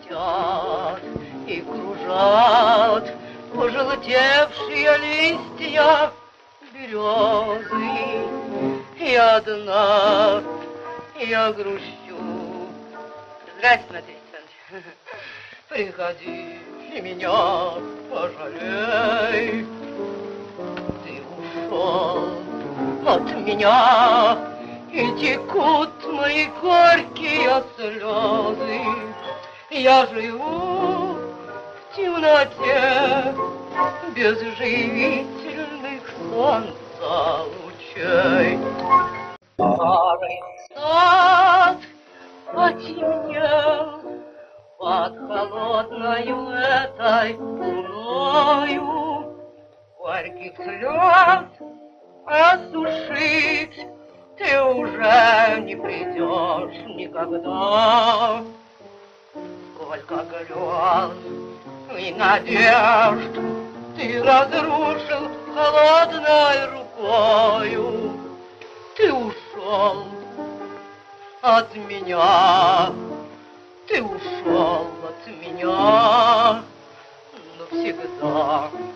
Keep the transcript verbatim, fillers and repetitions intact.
летят и кружат пожелтевшие листья березы. И одна я грущу. Здрасте, Матвей Александрович. Приходи и меня пожалей. Ты ушел от меня, и текут мои горькие слезы. Я живу в темноте без живительных солнца лучей. Старый сад потемнел под холодною этой луною. Горьких слез осушить ты уже не придешь никогда. Сколько грез и надежд ты разрушил холодной рукою. Ты ушел от меня, ты ушел от меня навсегда.